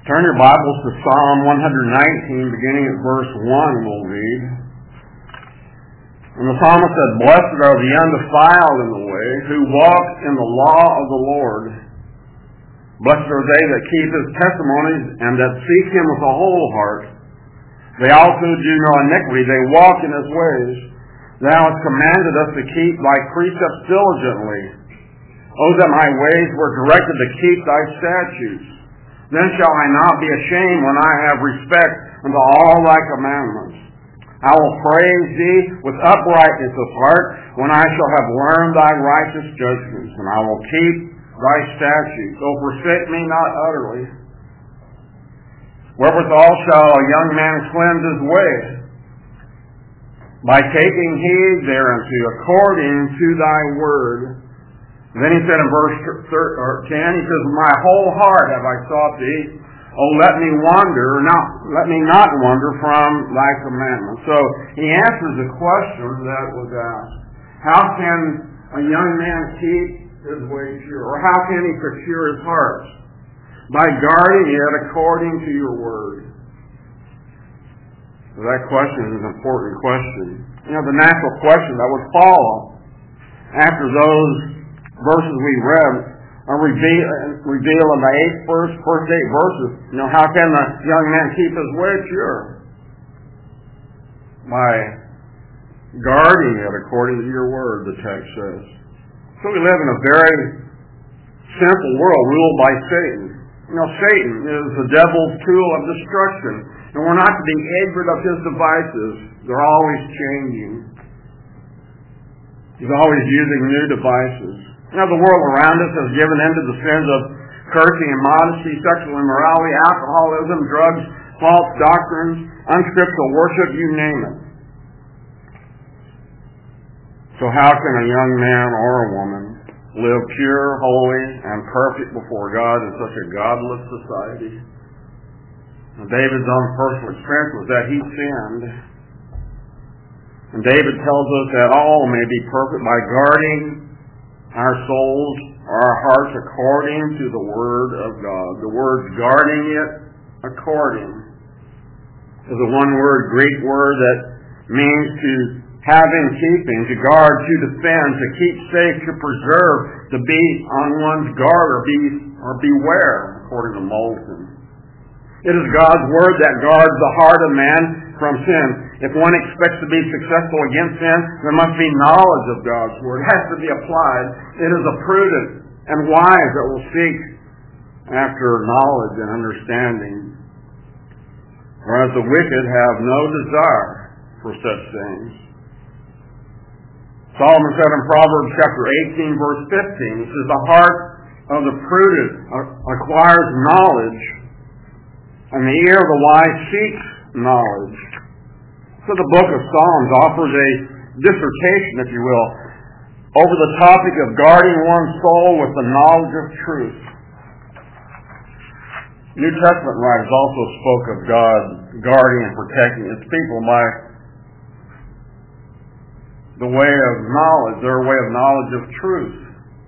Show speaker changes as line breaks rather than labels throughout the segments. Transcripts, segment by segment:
Turn your Bibles to Psalm 119, beginning at verse 1, we'll read. And the psalmist said, "Blessed are the undefiled in the way, who walk in the law of the Lord. Blessed are they that keep his testimonies, and that seek him with a whole heart. They also do no iniquity, they walk in his ways. Thou hast commanded us to keep thy precepts diligently. O that my ways were directed to keep thy statutes. Then shall I not be ashamed when I have respect unto all thy commandments. I will praise thee with uprightness of heart when I shall have learned thy righteous judgments, and I will keep thy statutes. O forsake me not utterly. Wherewithal shall a young man cleanse his way? By taking heed thereunto, according to thy word." And then he said in verse 10, he says, "My whole heart have I sought thee. Oh, let me not wander from thy commandments." So he answers the question that was asked. How can a young man keep his way pure? Or how can he secure his heart? By guarding it according to your word. So that question is an important question. The natural question that would follow after those verses we read are revealed in the first 8 verses. How can the young man keep his way pure? By guarding it according to your word, the text says. So we live in a very simple world ruled by Satan. Satan is the devil's tool of destruction, and we're not to be ignorant of his devices. They're always changing. He's always using new devices. The world around us has given in to the sins of cursing, immodesty, sexual immorality, alcoholism, drugs, false doctrines, unscriptural worship, you name it. So how can a young man or a woman live pure, holy, and perfect before God in such a godless society? David's own personal experience was that he sinned. And David tells us that all may be perfect by guarding our souls or our hearts according to the Word of God. The word guarding it according is a one-word Greek word that means to have in keeping, to guard, to defend, to keep safe, to preserve, to be on one's guard or beware, according to Moulton. It is God's Word that guards the heart of man from sin. If one expects to be successful against sin, there must be knowledge of God's Word. It has to be applied. It is a prudent and wise that will seek after knowledge and understanding. Whereas the wicked have no desire for such things. Solomon said in Proverbs chapter 18, verse 15, he says, "The heart of the prudent acquires knowledge, and the ear of the wise seeks knowledge." So the book of Psalms offers a dissertation, if you will, over the topic of guarding one's soul with the knowledge of truth. New Testament writers also spoke of God guarding and protecting his people by the way of knowledge, their way of knowledge of truth.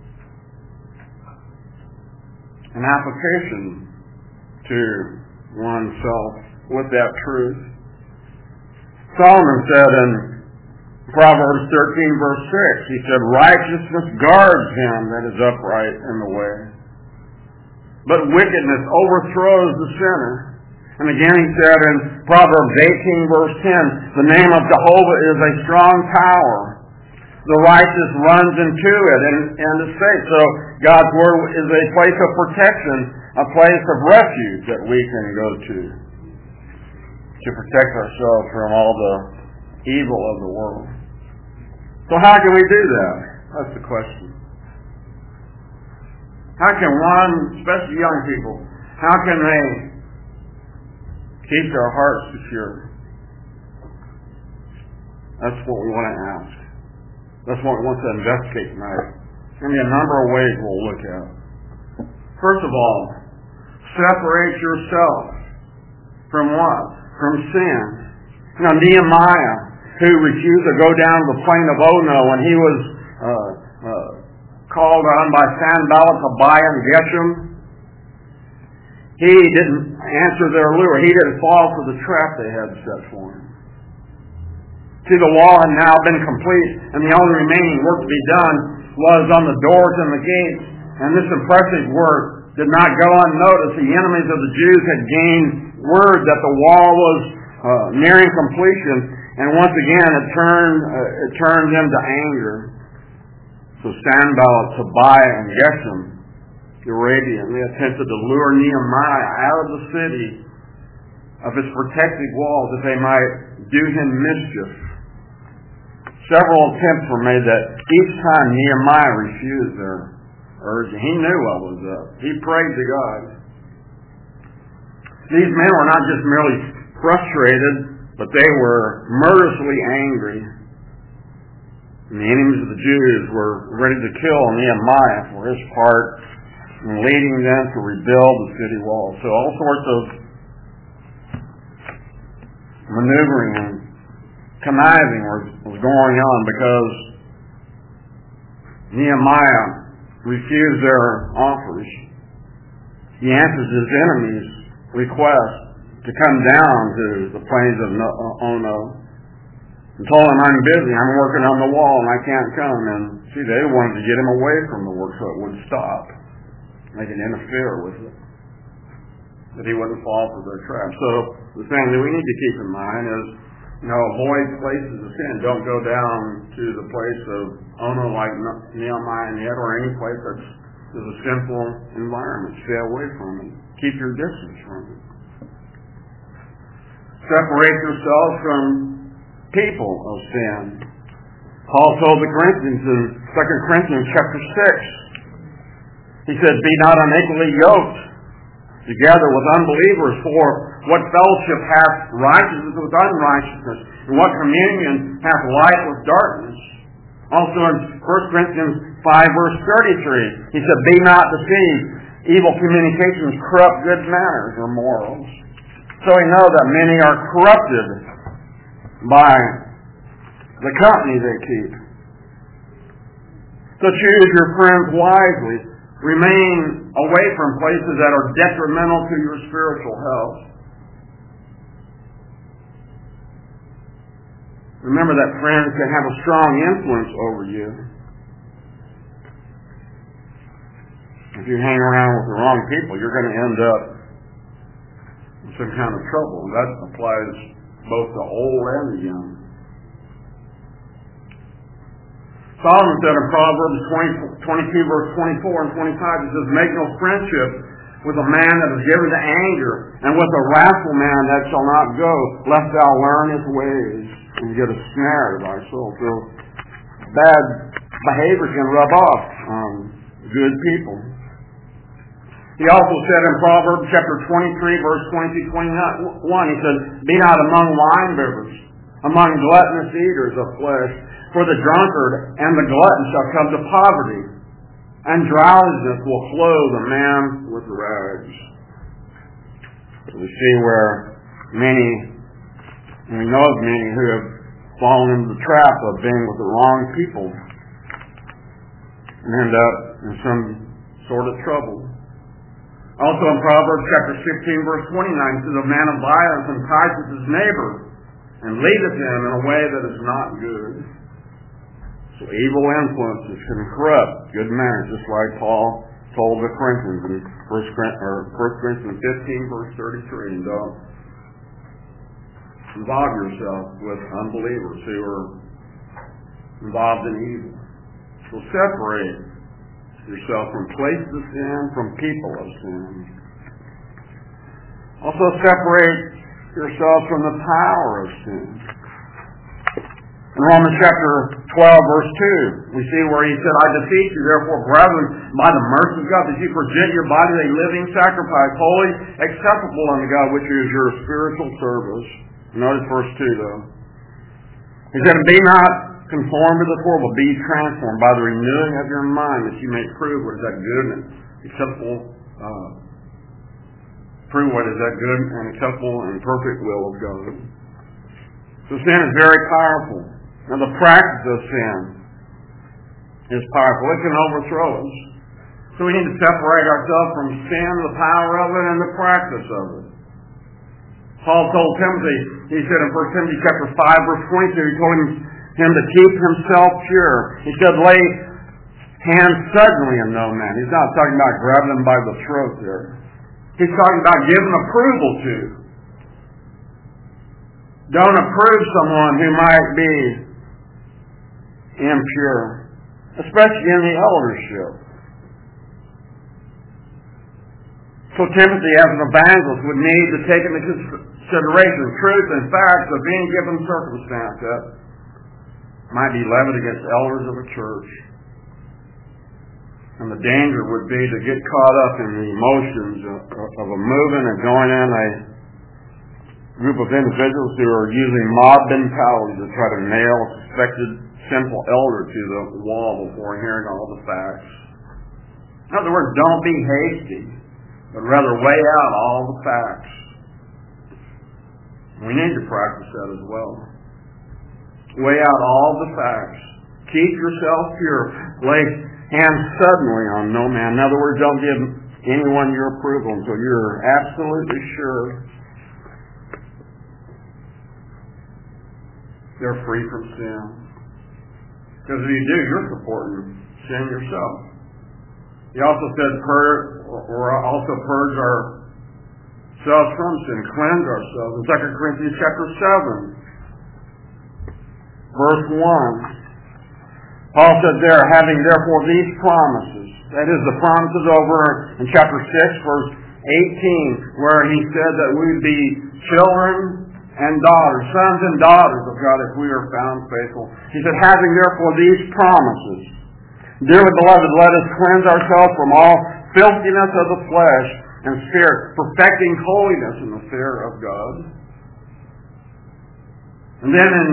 An application to oneself with that truth. Solomon said in Proverbs 13, verse 6, he said, "Righteousness guards him that is upright in the way, but wickedness overthrows the sinner." And again he said in Proverbs 18, verse 10, "The name of Jehovah is a strong tower. The righteous runs into it and is safe." So God's Word is a place of protection, a place of refuge that we can go to protect ourselves from all the evil of the world. So how can we do that? That's the question. How can one, especially young people, how can they keep their hearts secure? That's what we want to ask. That's what we want to investigate tonight. There's going to be a number of ways we'll look at. First of all, separate yourself from what? From sin. Nehemiah, who refused to go down to the plain of Ono when he was called on by Sanballat, Tobiah, and Geshem, He didn't answer their lure. He didn't fall for the trap they had set for him. See, the wall had now been complete, and the only remaining work to be done was on the doors and the gates. And this impressive work did not go unnoticed. The enemies of the Jews had gained word that the wall was nearing completion, and once again it turned them to anger. So Sanballat, Tobiah, and Geshem, the Arabian, they attempted to lure Nehemiah out of the city of its protected walls that they might do him mischief. Several attempts were made that each time Nehemiah refused their urging. He knew what was up. He prayed to God. These men were not just merely frustrated, but they were murderously angry. And the enemies of the Jews were ready to kill Nehemiah for his part in leading them to rebuild the city walls. So all sorts of maneuvering and conniving was going on because Nehemiah refused their offers. He answered his enemies' request to come down to the plains of Ono and told him, I'm busy, I'm working on the wall and I can't come. And see, they wanted to get him away from the work so it would stop. They could interfere with it, that he wouldn't fall for their trap. So the thing that we need to keep in mind is, avoid places of sin. Don't go down to the place of Ono like Nehemiah and Ed, or any place that's a sinful environment. Stay away from it. Keep your distance from it. Separate yourselves from people of sin. Paul told the Corinthians in 2 Corinthians chapter 6, he said, be not unequally yoked together with unbelievers, for what fellowship hath righteousness with unrighteousness, and what communion hath light with darkness. Also in 1 Corinthians 5 verse 33, he said, be not deceived, evil communications corrupt good manners or morals. So we know that many are corrupted by the company they keep. So choose your friends wisely. Remain away from places that are detrimental to your spiritual health. Remember that friends can have a strong influence over you. If you hang around with the wrong people, you're going to end up in some kind of trouble. And that applies both to old and the young. Solomon said in Proverbs 22 verse 24 and 25, he says, make no friendship with a man that is given to anger, and with a wrathful man that shall not go, lest thou learn his ways and get a snare to thy soul. So bad behavior can rub off on good people. He also said in Proverbs chapter 23 verse 22-21, he said, be not among winebibbers, among gluttonous eaters of flesh, for the drunkard and the glutton shall come to poverty, and drowsiness will clothe a man with rags. So we see where we know of many who have fallen into the trap of being with the wrong people and end up in some sort of trouble. Also in Proverbs chapter 16 verse 29, it says, a man of violence enticeth his neighbor, and leadeth him in a way that is not good. So evil influences can corrupt good manners, just like Paul told the Corinthians in 1 Corinthians 15 verse 33. And don't involve yourself with unbelievers who are involved in evil. So separate yourself from places of sin, from people of sin. Also separate yourself from the power of sin. In Romans chapter 12, verse 2, we see where he said, I beseech you, therefore, brethren, by the mercy of God, that you present your body a living sacrifice, holy, acceptable unto God, which is your spiritual service. Notice verse 2, though. He said, be not conformed to this world, but be transformed by the renewing of your mind, that you may prove what is that good and acceptable, and perfect will of God. So sin is very powerful. Now the practice of sin is powerful. It can overthrow us. So So we need to separate ourselves from sin, the power of it, and the practice of it. Paul told Timothy, he said in 1 Timothy chapter 5, verse 22, he told him to keep himself pure. He said, lay hands suddenly on no man. He's not talking about grabbing him by the throat there. He's talking about giving approval to. Don't approve someone who might be impure, especially in the eldership. So Timothy, as an evangelist, would need to take into consideration truth and facts of any given circumstance that might be levied against elders of a church. And the danger would be to get caught up in the emotions of a movement and join in a group of individuals who are using mob mentality to try to nail a suspected sinful elder to the wall before hearing all the facts. In other words, don't be hasty, but rather weigh out all the facts. We need to practice that as well. Weigh out all the facts. Keep yourself pure. Lay hands suddenly on no man. In other words, don't give anyone your approval until you're absolutely sure they're free from sin. Because if you do, you're supporting sin yourself. He also said, also purge ourselves from sin, cleanse ourselves. In 2 Corinthians chapter 7, verse 1, Paul said there, having therefore these promises, that is the promises over in chapter 6, verse 18, where he said that we would be children and daughters, sons and daughters of God if we are found faithful. He said, having therefore these promises, dearly beloved, let us cleanse ourselves from all filthiness of the flesh and spirit, perfecting holiness in the fear of God. And then in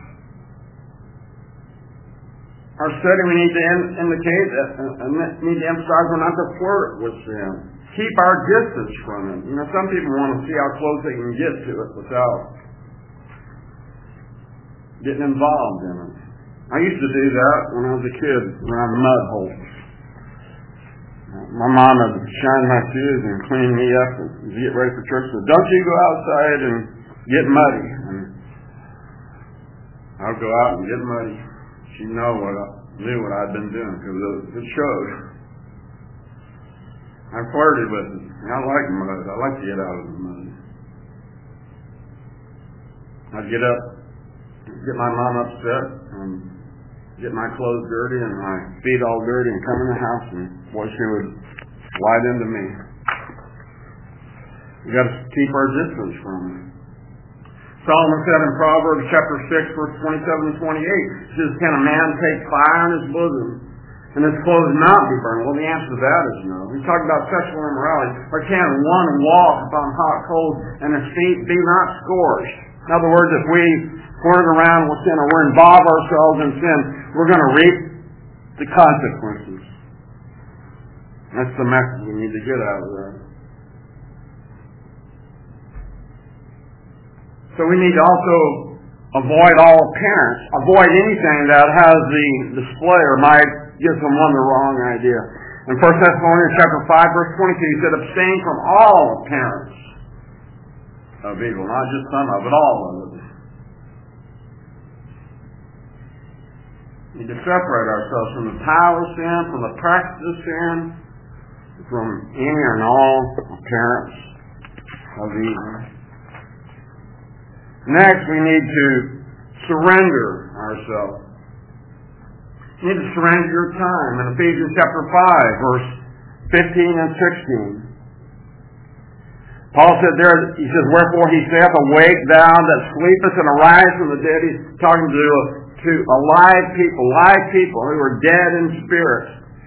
our study, we need to indicate and need to emphasize we're not to flirt with sin. Keep our distance from it. You know, some people want to see how close they can get to it without getting involved in it. I used to do that when I was a kid around the mud holes. My mom would shine my shoes and clean me up and get ready for church. So don't you go outside and get muddy. And I'd go out and get muddy. She knew what I'd been doing because it showed. I flirted with it. I like mud. I like to get out of the mud. I'd get up, get my mom upset, and get my clothes dirty and my feet all dirty and come in the house, and boy, she would slide into me. We got to keep our distance from it. Solomon said in Proverbs chapter 6, verse 27 and 28, he says, can a man take fire in his bosom and his clothes not be burned? Well, the answer to that is no. He's talking about sexual immorality. Or can one walk upon hot coals and his feet be not scorched? In other words, if we flirt around with sin or we involve ourselves in sin, we're going to reap the consequences. That's the message we need to get out of that. So we need to also avoid all appearance. Avoid anything that has the display or might give someone the wrong idea. In 1 Thessalonians chapter 5, verse 22, he said, abstain from all appearance of evil. Not just some of it, all of it. We need to separate ourselves from the power of sin, from the practice of sin, from any and all appearance of evil. Next, we need to surrender ourselves. You need to surrender your time. In Ephesians chapter 5, verse 15 and 16. Paul said there, he says, wherefore he saith, awake thou that sleepest and arise from the dead. He's talking to alive people who are dead in spirit,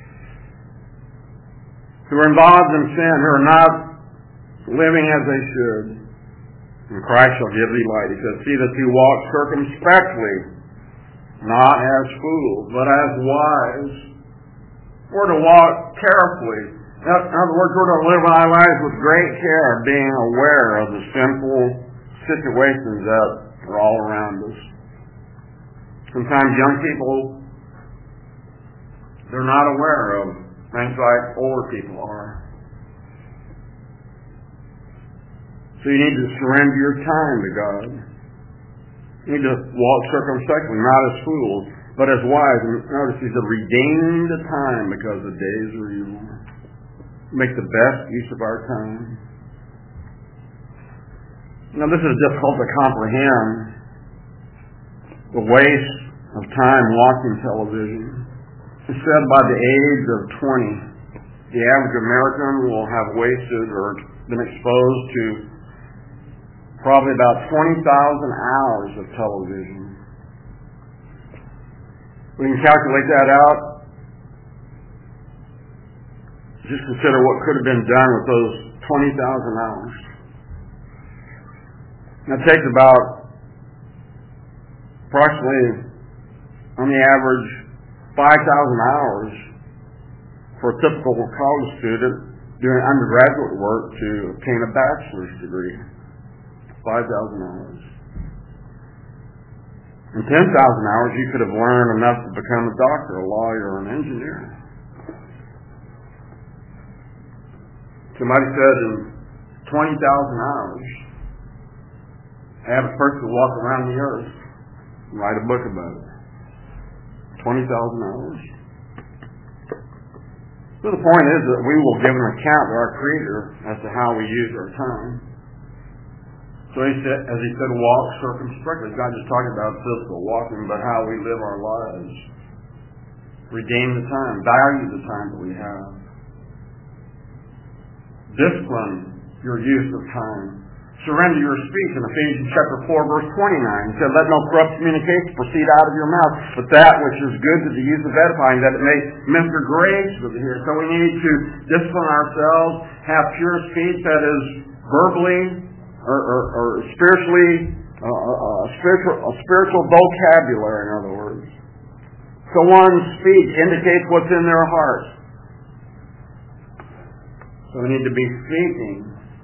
who are involved in sin, who are not living as they should. And Christ shall give thee light. He says, see that you walk circumspectly, not as fools, but as wise. We're to walk carefully. In other words, we're to live our lives with great care, being aware of the sinful situations that are all around us. Sometimes young people, they're not aware of Things like older people are. So you need to surrender your time to God. You need to walk circumspectly, not as fools, but as wise. And notice he said, redeem the time because the days are evil. Make the best use of our time. Now this is difficult to comprehend. The waste of time watching television. It's said by the age of 20, the average American will have wasted or been exposed to probably about 20,000 hours of television. We can calculate that out. Just consider what could have been done with those 20,000 hours. That takes about approximately, on the average, 5,000 hours for a typical college student doing undergraduate work to obtain a bachelor's degree. 5,000 hours. In 10,000 hours, you could have learned enough to become a doctor, a lawyer, or an engineer. Somebody said in 20,000 hours, I have a person to walk around the earth and write a book about it. 20,000 hours. So the point is that we will give an account to our Creator as to how we use our time. So he said, as he said, walk circumspectly. He's not just talking about physical walking, but how we live our lives. Redeem the time. Value the time that we have. Discipline your use of time. Surrender your speech in Ephesians chapter 4, verse 29. He said, let no corrupt communication proceed out of your mouth, but that which is good to the use of edifying, that it may minister grace to the hearer. So we need to discipline ourselves, have pure speech that is verbally or spiritually, a spiritual vocabulary, in other words. So one's speech indicates what's in their heart. So we need to be speaking.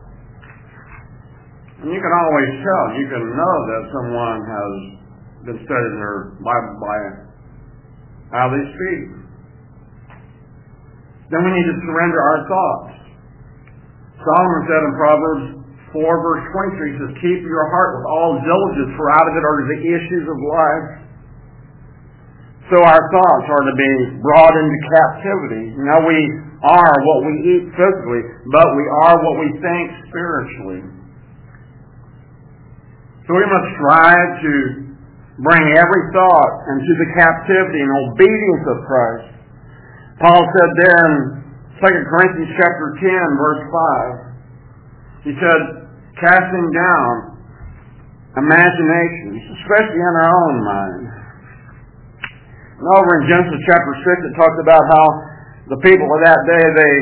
And you can always tell, you can know that someone has been studying their Bible by how they speak. Then we need to surrender our thoughts. Solomon said in Proverbs 4 verse 23, he says, keep your heart with all diligence, for out of it are the issues of life. So our thoughts are to be brought into captivity. Now we are what we eat physically, but we are what we think spiritually. So we must strive to bring every thought into the captivity and obedience of Christ. Paul said there in 2 Corinthians chapter 10 verse 5, he said, casting down imaginations, especially in our own mind. And over in Genesis chapter 6, it talks about how the people of that day, they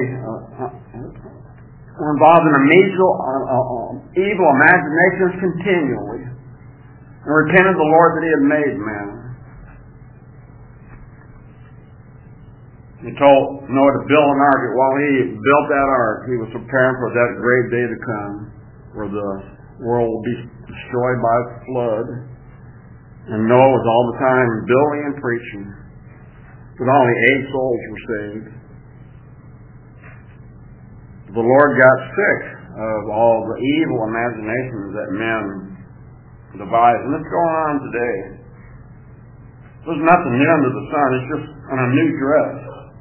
were involved in evil imaginations continually, and repented the Lord that He had made man. He told Noah to build an ark. While he built that ark, he was preparing for that great day to come, where the world will be destroyed by a flood. And Noah was all the time building and preaching, but only 8 souls were saved. The Lord got sick of all the evil imaginations that men devise, and it's going on today. There's nothing new under the sun. It's just on a new dress.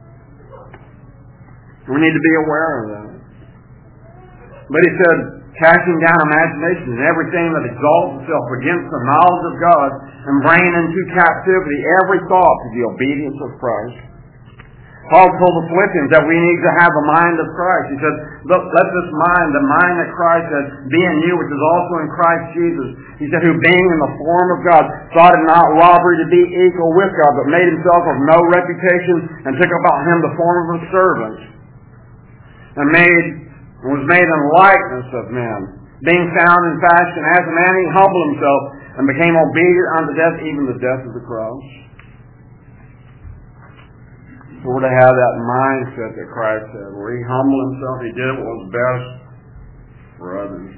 We need to be aware of that. But he said, casting down imaginations and everything that exalts itself against the knowledge of God, and bringing into captivity every thought to the obedience of Christ. Paul told the Philippians that we need to have the mind of Christ. He said, look, let this mind, the mind that Christ has, be in you, which is also in Christ Jesus. He said, who being in the form of God, thought it not robbery to be equal with God, but made himself of no reputation, and took upon him the form of a servant, and was made in likeness of men. Being found in fashion as a man, he humbled himself, and became obedient unto death, even the death of the cross. So we're to have that mindset that Christ had, where he humbled himself, he did what was best for others.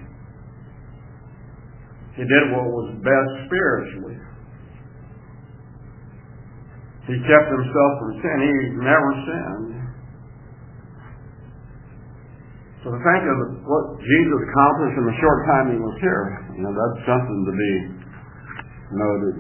He did what was best spiritually. He kept himself from sin. He never sinned. So to think of what Jesus accomplished in the short time he was here, that's something to be noted.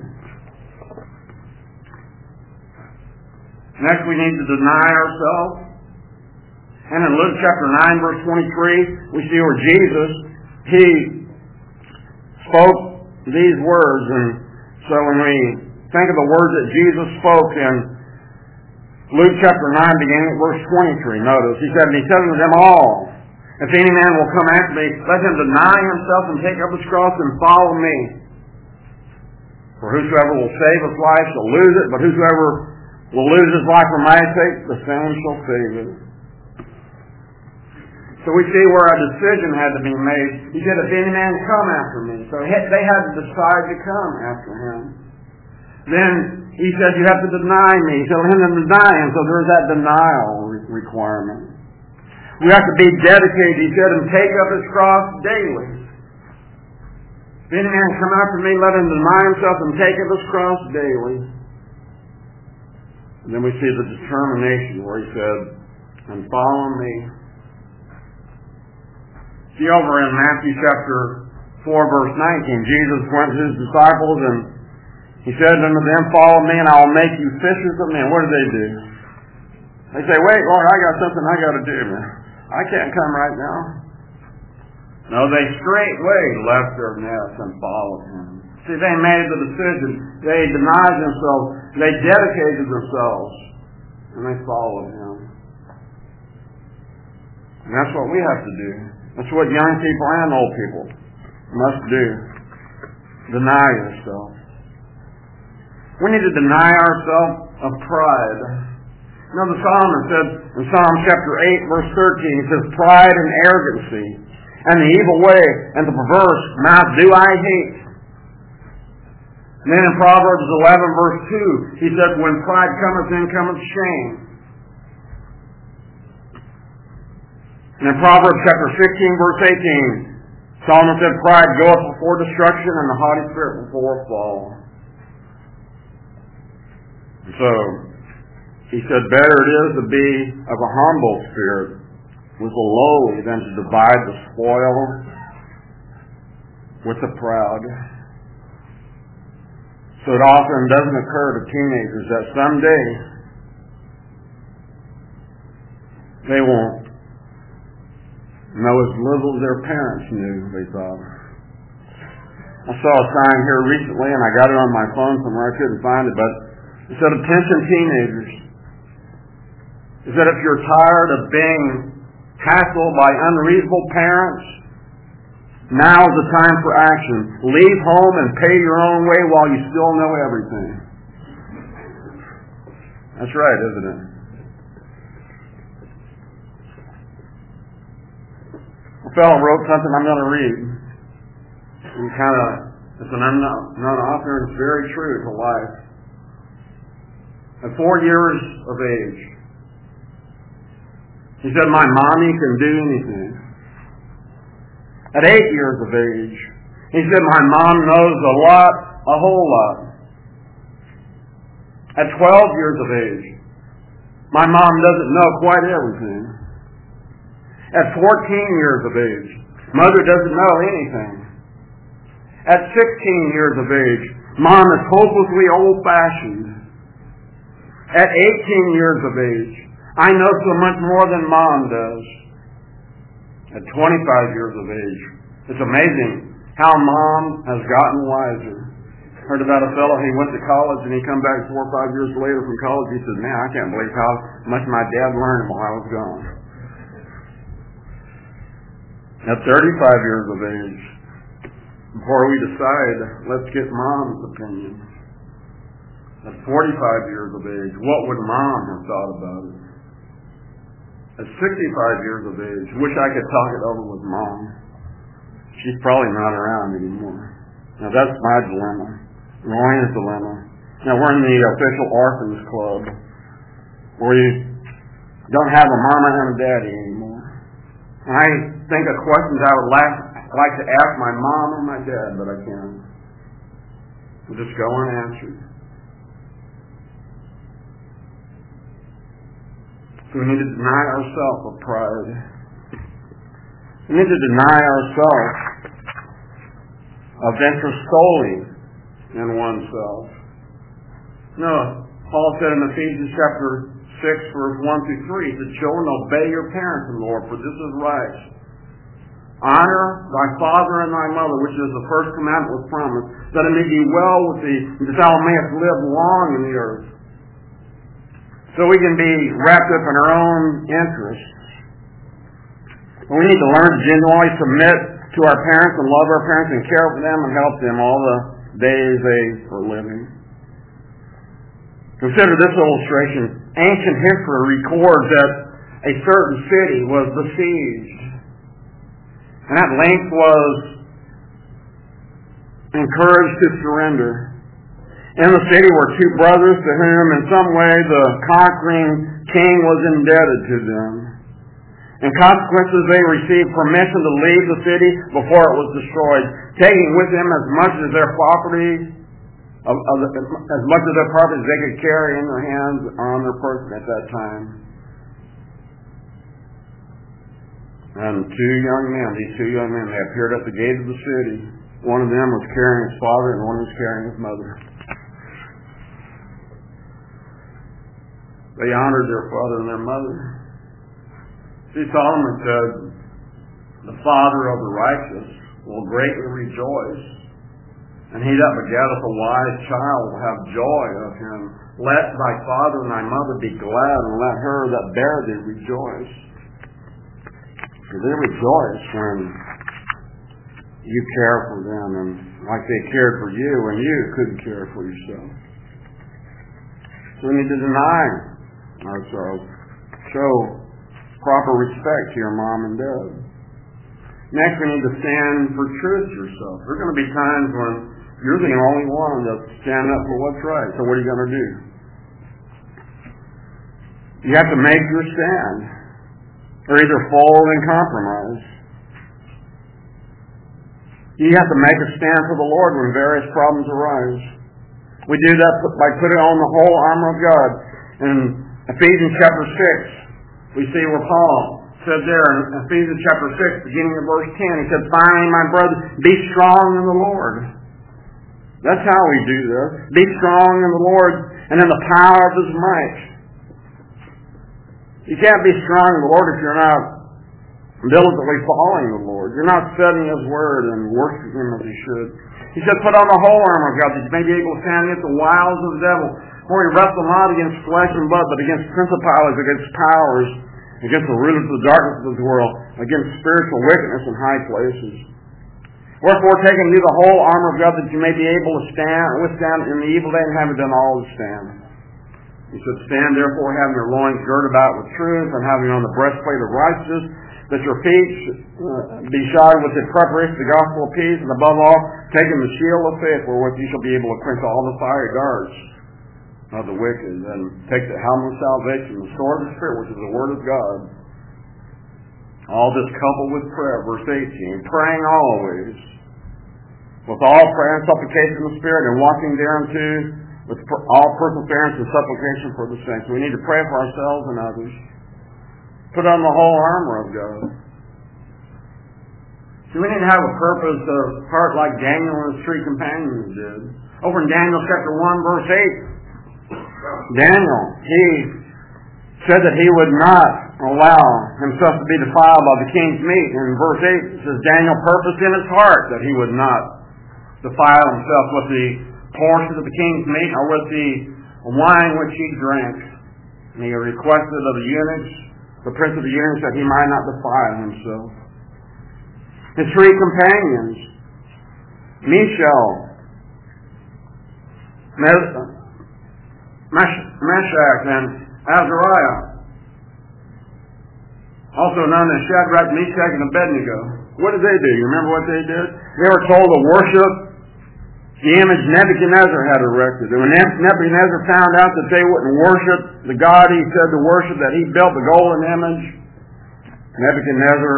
Next, we need to deny ourselves. And in Luke chapter 9, verse 23, we see where Jesus, he spoke these words. And so when we think of the words that Jesus spoke in Luke chapter 9, beginning at verse 23, notice, he said to them all, if any man will come after me, let him deny himself and take up his cross and follow me. For whosoever will save his life shall lose it, but whosoever will lose his life for my sake, the same shall save it. So we see where a decision had to be made. He said, if any man come after me. So they had to decide to come after him. Then he said, you have to deny me. He said, let him deny him. So there's that denial requirement. We have to be dedicated, he said, and take up his cross daily. If any man come after me, let him deny himself and take up his cross daily. And then we see the determination where he said, and follow me. See over in Matthew chapter 4, verse 19, Jesus went to his disciples and he said unto them, follow me and I will make you fishers of men. What did they do? They say, wait, Lord, I got something I got to do, man. I can't come right now. No, they straightway left their nets and followed him. See, they made the decision. They denied themselves. They dedicated themselves. And they followed him. And that's what we have to do. That's what young people and old people must do. Deny yourself. We need to deny ourselves of pride. The Solomon said in Psalm chapter 8, verse 13, he says, pride and arrogancy, and the evil way, and the perverse mouth do I hate. And then in Proverbs 11, verse 2, he said, when pride cometh, then cometh shame. And in Proverbs chapter 16, verse 18, Solomon said, pride goeth before destruction, and the haughty spirit before a fall. And so, he said, better it is to be of a humble spirit with the lowly than to divide the spoil with the proud. So it often doesn't occur to teenagers that someday they won't know as little as their parents knew, they thought. I saw a sign here recently, and I got it on my phone somewhere. I couldn't find it, but it said, attention teenagers. Is that if you're tired of being hassled by unreasonable parents, now is the time for action. Leave home and pay your own way while you still know everything. That's right, isn't it? A fellow wrote something I'm going to read. It's an unknown author, and it's very true to life. At 4 years of age, he said, my mommy can do anything. At 8 years of age, he said, my mom knows a whole lot. At 12 years of age, my mom doesn't know quite everything. At 14 years of age, mother doesn't know anything. At 16 years of age, mom is hopelessly old-fashioned. At 18 years of age, I know so much more than mom does. At 25 years of age, it's amazing how mom has gotten wiser. Heard about a fellow, he went to college and he come back 4 or 5 years later from college. He said, man, I can't believe how much my dad learned while I was gone. At 35 years of age, before we decide, let's get mom's opinion. At 45 years of age, what would mom have thought about it? At 65 years of age, wish I could talk it over with mom. She's probably not around anymore. Now that's my dilemma. Ryan's dilemma. Now we're in the official orphans club where you don't have a mama and a daddy anymore. And I think of questions I would like to ask my mom or my dad, but I can't. I'll just go unanswered. So we need to deny ourselves of pride. We need to deny ourselves of interest solely in oneself. No, Paul said in Ephesians chapter 6, verse 1 through 3, he said, "Children, obey your parents in the Lord, for this is right. Honor thy father and thy mother, which is the first commandment with promise, that it may be well with thee, and that thou mayest live long in the earth." So we can be wrapped up in our own interests. We need to learn to genuinely submit to our parents and love our parents and care for them and help them all the days they are living. Consider this illustration. Ancient history records that a certain city was besieged. And at length was encouraged to surrender. In the city were two brothers to whom in some way the conquering king was indebted to them. In consequences, they received permission to leave the city before it was destroyed, taking with them as much of their property as they could carry in their hands or on their person at that time. And these two young men, they appeared at the gate of the city. One of them was carrying his father and one was carrying his mother. They honored their father and their mother. See, Solomon said, "The father of the righteous will greatly rejoice, and he that begetteth a wise child will have joy of him. Let thy father and thy mother be glad, and let her that bare thee rejoice." Because they rejoice when you care for them, and like they cared for you when you couldn't care for yourself. So we need to deny ourselves. Show proper respect to your mom and dad. Next, we need to stand for truth yourself. There are going to be times when you're the only one that's standing up for what's right. So what are you going to do? You have to make your stand, or either fold and compromise. You have to make a stand for the Lord when various problems arise. We do that by putting on the whole armor of God. In Ephesians chapter 6, we see where Paul said there in Ephesians chapter 6, beginning of verse 10, he said, "Finally, my brother, be strong in the Lord." That's how we do this. Be strong in the Lord and in the power of His might. You can't be strong in the Lord if you're not diligently following the Lord. You're not studying His Word and worshiping Him as you should. He said, "Put on the whole armor of God, that you may be able to stand against the wiles of the devil. For we wrestle not against flesh and blood, but against principalities, against powers, against the rulers of the darkness of this world, against spiritual wickedness in high places. Wherefore, taking you the whole armor of God, that you may be able to withstand in the evil day, and having done all to stand." He said, "Stand therefore, having your loins girded about with truth, and having on the breastplate of righteousness, that your feet be shod with the preparation of the gospel of peace, and above all, taking the shield of faith, wherewith you shall be able to quench all the fiery darts of the wicked, and take the helmet of salvation, the sword of the Spirit, which is the Word of God." All this coupled with prayer, verse 18, "Praying always, with all prayer and supplication in the Spirit, and watching thereunto with all perseverance and supplication for the saints." So we need to pray for ourselves and others. Put on the whole armor of God. So we need to have a purpose of heart like Daniel and his three companions did. Over in Daniel chapter 1, verse 8, Daniel, he said that he would not allow himself to be defiled by the king's meat. In verse 8, it says, Daniel purposed in his heart that he would not defile himself with the portion of the king's meat or with the wine which he drank. And he requested of the eunuchs, the prince of the eunuchs, that he might not defile himself. His three companions, Mishael, Meshach, and Azariah, also known as Shadrach, Meshach, and Abednego. What did they do? You remember what they did? They were told to worship the image Nebuchadnezzar had erected. And when Nebuchadnezzar found out that they wouldn't worship the God he said to worship, that he built the golden image, Nebuchadnezzar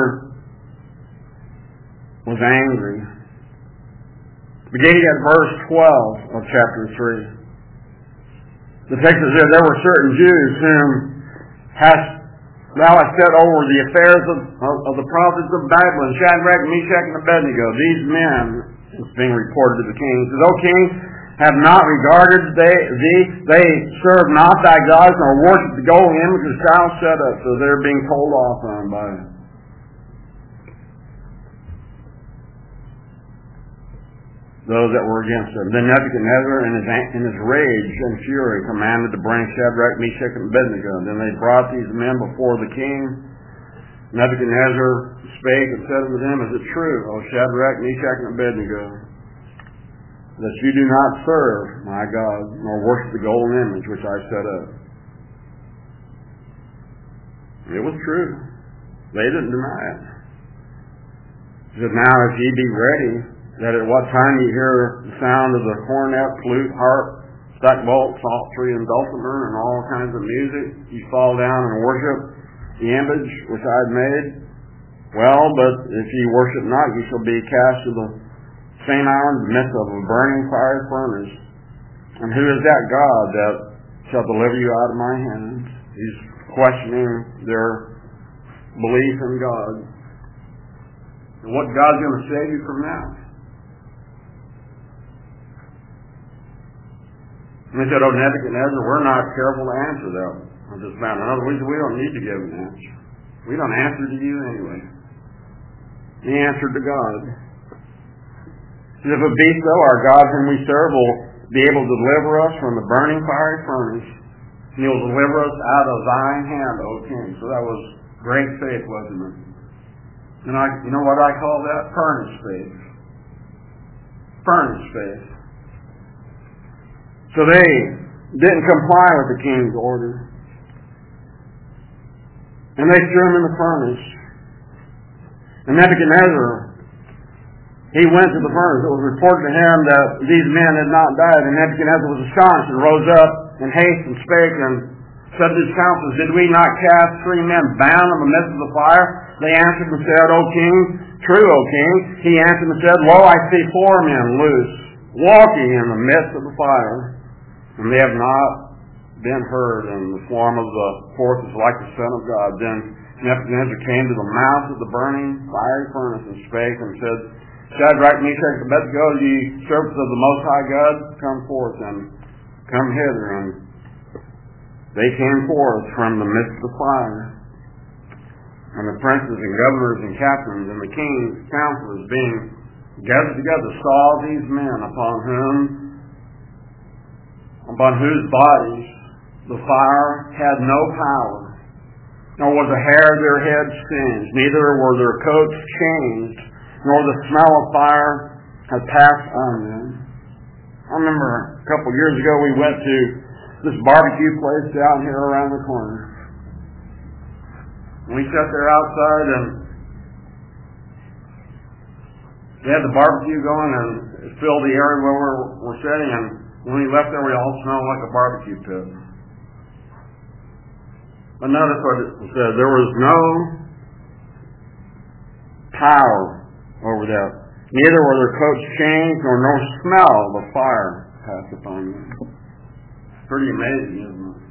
was angry. Beginning at verse 12 of chapter 3. The text says there were certain Jews whom hast Thou hast set over the affairs of the prophets of Babylon, Shadrach, Meshach, and Abednego. These men, it's being reported to the king, says, O king, have not regarded thee, they serve not thy gods, nor worship the golden image which thou set up. So they're being told off on by those that were against them. Then Nebuchadnezzar, in his rage and fury, commanded to bring Shadrach, Meshach, and Abednego. And then they brought these men before the king. Nebuchadnezzar spake and said unto them, Is it true, O Shadrach, Meshach, and Abednego, that you do not serve my God, nor worship the golden image which I set up? It was true. They didn't deny it. He said, Now if ye be ready, that at what time you hear the sound of the cornet, flute, harp, staccabolt, psaltery, and dulcimer, and all kinds of music, you fall down and worship the image which I had made. Well, but if ye worship not, ye shall be cast to the same hour in the midst of a burning fiery furnace. And who is that God that shall deliver you out of my hands? He's questioning their belief in God. And what God's going to save you from that? And they said, Oh, Nebuchadnezzar, we're not careful to answer that on this matter. In other words, we don't need to give an answer. We don't answer to you anyway. He answered to God. He said, If it be so, our God whom we serve will be able to deliver us from the burning fiery furnace, and He will deliver us out of thine hand, O king. So that was great faith, wasn't it? And you know what I call that? Furnace faith. Furnace faith. So they didn't comply with the king's order. And they threw him in the furnace. And Nebuchadnezzar, he went to the furnace. It was reported to him that these men had not died. And Nebuchadnezzar was astonished and rose up in haste and spake and said to his counselors, Did we not cast 3 men bound in the midst of the fire? They answered and said, O king, true, O king. He answered and said, Lo, I see 4 men loose, walking in the midst of the fire. And they have not been heard, and the form of the fourth is like the Son of God. Then Nebuchadnezzar came to the mouth of the burning fiery furnace and spake and said, Shadrach, Meshach, and Abednego, ye servants of the Most High God, come forth and come hither. And they came forth from the midst of the fire. And the princes and governors and captains and the king's counselors being gathered together saw these men upon whose bodies the fire had no power, nor was a hair of their heads singed, neither were their coats changed, nor the smell of fire had passed on them. I remember a couple of years ago we went to this barbecue place down here around the corner. And we sat there outside and they had the barbecue going and it filled the area where we're sitting, and when we left there we all smelled like a barbecue pit. But notice what it says, there was no power over that. Neither were their coats changed, nor no smell of the fire passed upon them. Pretty amazing, isn't it?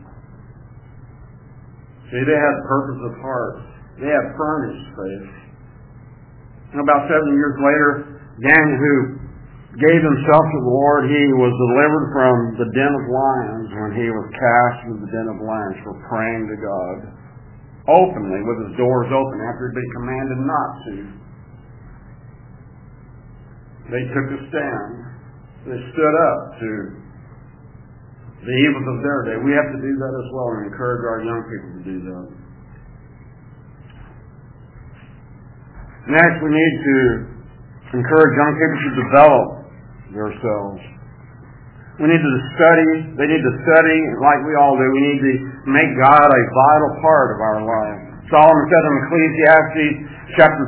See, they had purpose of heart. They had furnace faith. And about 7 years later, Daniel, who gave himself to the Lord, he was delivered from the den of lions when he was cast into the den of lions for praying to God openly with his doors open after he'd been commanded not to. They took a stand. They stood up to the evils of their day. We have to do that as well and encourage our young people to do that. Next, we need to encourage young people to develop themselves. We need to study. They need to study like we all do. We need to make God a vital part of our life. Solomon said in Ecclesiastes chapter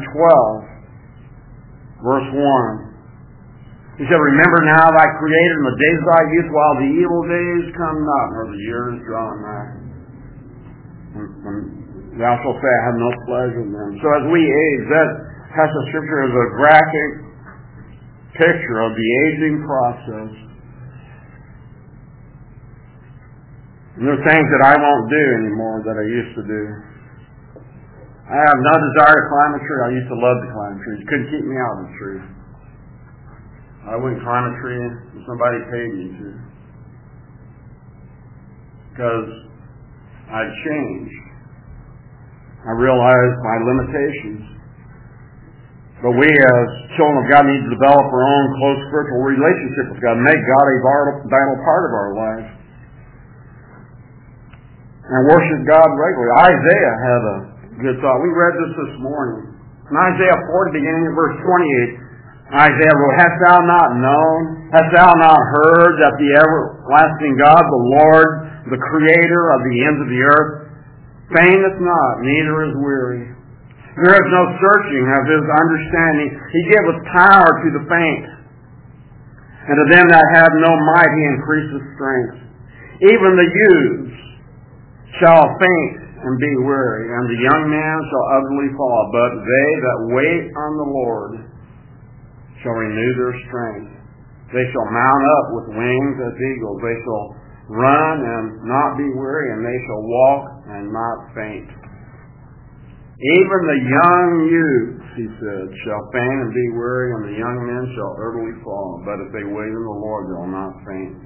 12, verse 1, he said, Remember now thy Creator in the days of thy youth, while the evil days come not, nor the years draw nigh. And thou shalt say, I have no pleasure in them. So as we age, that passage of Scripture is a graphic picture of the aging process. And there are things that I won't do anymore that I used to do. I have no desire to climb a tree. I used to love to climb trees. Couldn't keep me out of the tree. I wouldn't climb a tree if somebody paid me to. Because I'd changed. I realized my limitations. But we as children of God need to develop our own close spiritual relationship with God, make God a vital part of our life, and worship God regularly. Isaiah had a good thought. We read this morning. In Isaiah 40, beginning at verse 28, Isaiah wrote, Hast thou not known, hast thou not heard that the everlasting God, the Lord, the Creator of the ends of the earth, fainteth not, neither is weary. There is no searching of his understanding. He giveth power to the faint, and to them that have no might he increaseth strength. Even the youths shall faint and be weary, and the young man shall utterly fall. But they that wait on the Lord shall renew their strength. They shall mount up with wings as eagles. They shall run and not be weary, and they shall walk and not faint. Even the young youths, he said, shall faint and be weary, and the young men shall utterly fall. But if they wait on the Lord, they will not faint.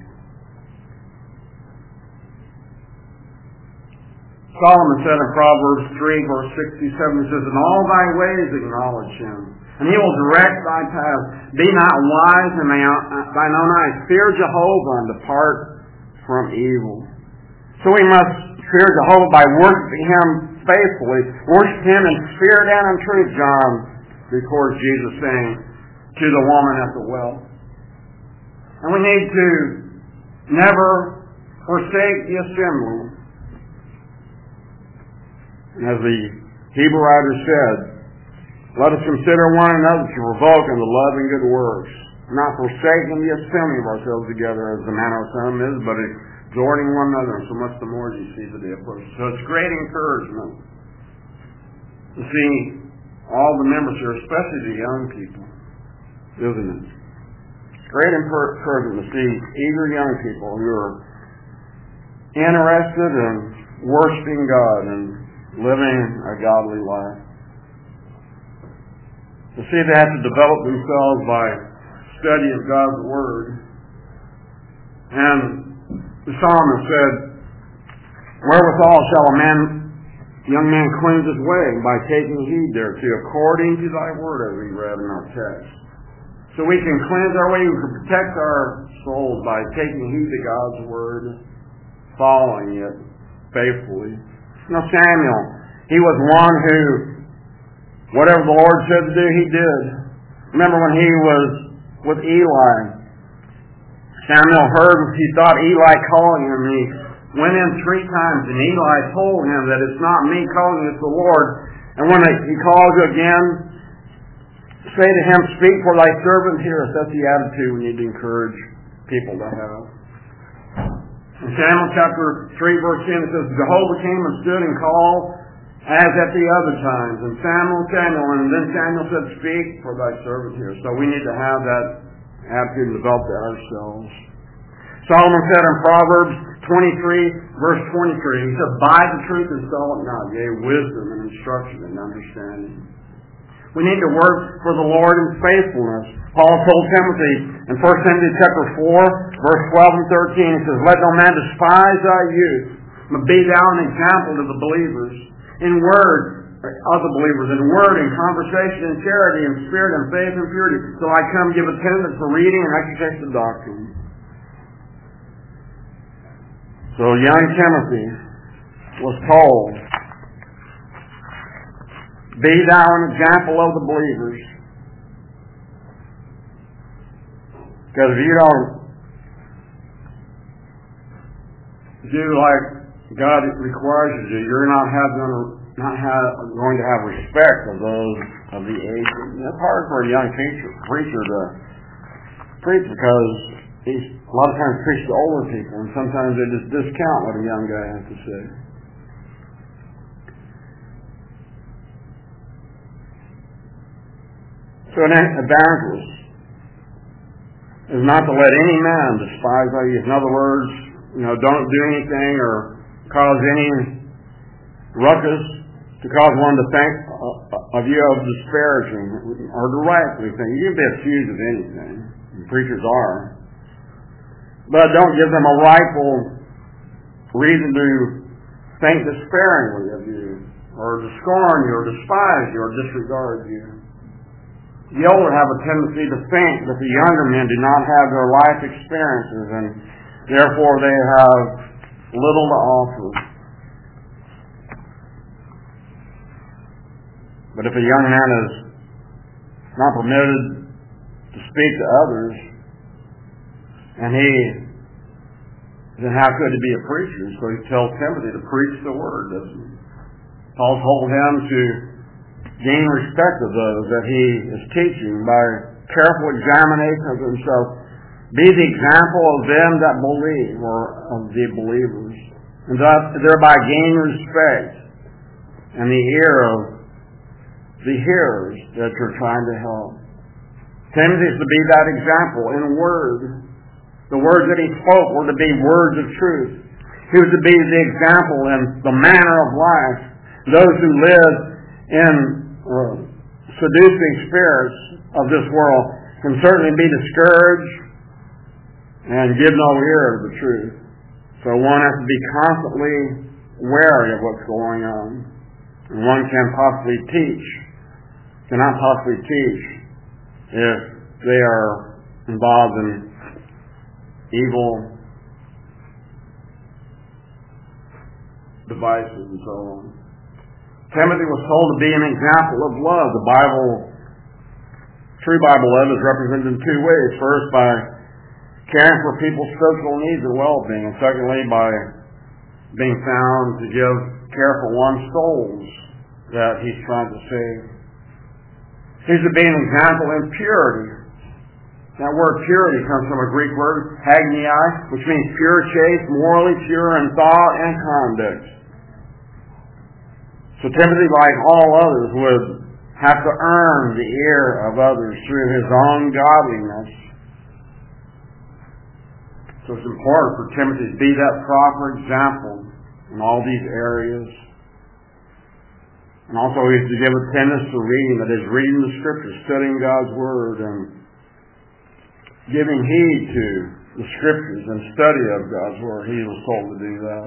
Solomon said in Proverbs 3, verse 67, he says, In all thy ways acknowledge him, and he will direct thy path. Be not wise in thine own eyes. Fear Jehovah and depart from evil. So we must fear Jehovah by worshiping him faithfully. Worship him in spirit and in truth. John records Jesus saying to the woman at the well. And we need to never forsake the assembly. And as the Hebrew writer said, let us consider one another to provoke unto love and good works, not forsaking the assembly of ourselves together as the manner of some is, but exhorting one another, and so much the more as you see the day approach. So it's great encouragement to see all the members here, especially the young people, isn't it? Great encouragement to see eager young people who are interested in worshiping God and living a godly life. To see they have to develop themselves by study of God's Word. And the psalmist said, Wherewithal shall young man cleanse his way? By taking heed thereto, according to thy word, as we read in our text. So we can cleanse our way, we can protect our souls by taking heed to God's Word, following it faithfully. Now Samuel, he was one who, whatever the Lord said to do, he did. Remember when he was with Eli, Samuel heard, he thought Eli calling him. He went in 3 times, and Eli told him that it's not me calling, it's the Lord. And when he calls you again, say to him, Speak, for thy servant heareth. That's the attitude we need to encourage people to have. In Samuel chapter 3, verse 10, it says, Jehovah came and stood and called as at the other times. And Samuel, and then Samuel said, Speak, for thy servant heareth. So we need to have that attitude and develop that ourselves. Solomon said in Proverbs 23, verse 23, he said, Buy the truth and sell it not, yea, wisdom and instruction and understanding. We need to work for the Lord in faithfulness. Paul told Timothy in 1 Timothy chapter 4, verse 12 and 13, he says, Let no man despise thy youth, but be thou an example to the believers, in word, of the believers, in word, in conversation, in charity, in spirit, in faith, and purity. So I come give attendance for reading and exercise the doctrine. So young Timothy was told, Be thou an example of the believers. Because if you don't do like God requires you to do, you're not going to have respect of those of the age. It's hard for a young preacher to preach because he's a lot of times preaches to older people, and sometimes they just discount what a young guy has to say. So an evangelist is not to let any man despise thy youth. In other words, don't do anything or cause any ruckus to cause one to think of you of disparaging or derisively think. You can be accused of anything, and preachers are. But don't give them a rightful reason to think despairingly of you, or to scorn you, or despise you, or disregard you. The older have a tendency to think that the younger men do not have their life experiences, and therefore they have little to offer. But if a young man is not permitted to speak to others, and then how could he be a preacher? So he tells Timothy to preach the word, doesn't he? Paul told him to gain respect of those that he is teaching by careful examination of himself. Be the example of them that believe, or of the believers, and thereby gain respect and the ear of the hearers that you're trying to help. Timothy is to be that example in word. The words that he spoke were to be words of truth. He was to be the example in the manner of life. Those who live in seducing spirits of this world can certainly be discouraged and give no ear to the truth. So one has to be constantly wary of what's going on. And one cannot possibly teach if they are involved in evil devices and so on. Timothy was told to be an example of love. The true Bible love is represented in two ways. First, by caring for people's spiritual needs and well-being, and secondly, by being found to give care for one's souls that he's trying to save. He's to be an example in purity. That word purity comes from a Greek word, hagioi, which means pure, chaste, morally pure in thought and conduct. So Timothy, like all others, would have to earn the ear of others through his own godliness. So it's important for Timothy to be that proper example in all these areas. And also he's to give attendance to reading, that is, reading the Scriptures, studying God's Word, and giving heed to the Scriptures and study of God's Word. He was told to do that.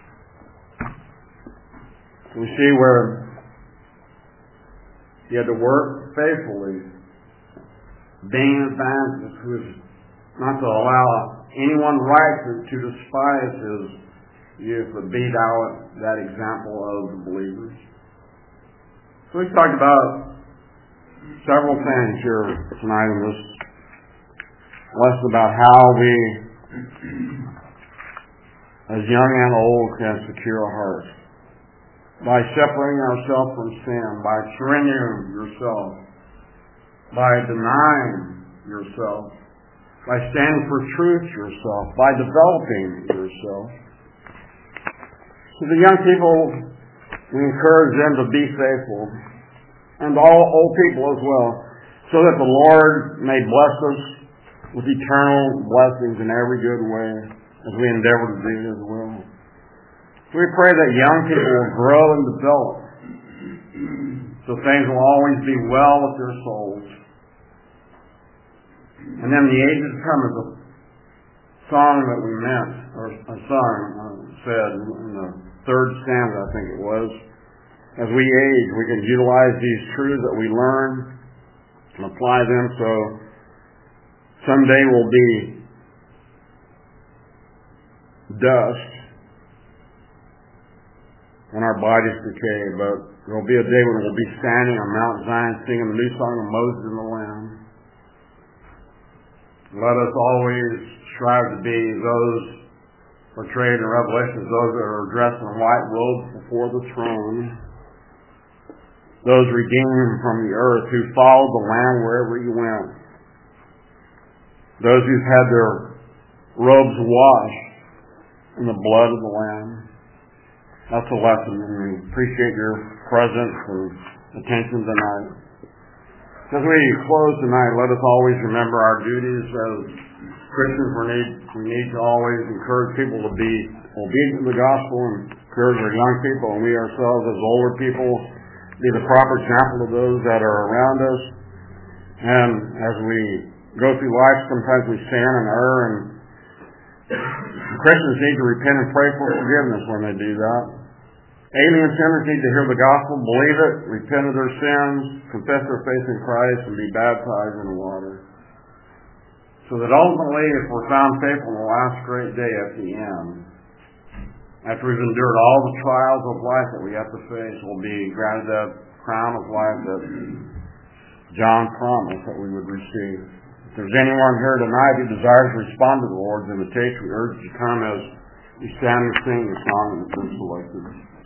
We see where he had to work faithfully, being an evangelist who is not to allow anyone righteous to despise his youth, but be that example of the believers. So we talked about several things here tonight in this lesson about how we, as young and old, can secure a heart. By separating ourselves from sin, by surrendering yourself, by denying yourself, by standing for truth yourself, by developing yourself. So the young people, we encourage them to be faithful, and all old people as well, so that the Lord may bless us with eternal blessings in every good way, as we endeavor to do His will. So we pray that young people will grow and develop, so things will always be well with their souls. And then the ages to come, as a song that we meant, or a song said in the third stanza, I think it was, as we age, we can utilize these truths that we learn and apply them so someday we'll be dust when our bodies decay, but there will be a day when we'll be standing on Mount Zion singing the new song of Moses and the Lamb. Let us always strive to be those portrayed in Revelation, those that are dressed in white robes before the throne, those redeemed from the earth who followed the Lamb wherever He went, those who've had their robes washed in the blood of the Lamb. That's a lesson, and we appreciate your presence and attention tonight. As we close tonight, let us always remember our duties as Christians. We need to always encourage people to be obedient to the gospel and Peers are young people, and we ourselves as older people be the proper example of those that are around us. And as we go through life, sometimes we sin and err, and Christians need to repent and pray for forgiveness when they do that. Alien sinners need to hear the gospel, believe it, repent of their sins, confess their faith in Christ, and be baptized in the water. So that ultimately, if we're found faithful in the last great day at the end, after we've endured all the trials of life that we have to face, we'll be granted that crown of life that John promised that we would receive. If there's anyone here tonight who desires to respond to the Lord's invitation, we urge you to come as we stand and sing the song that's been selected.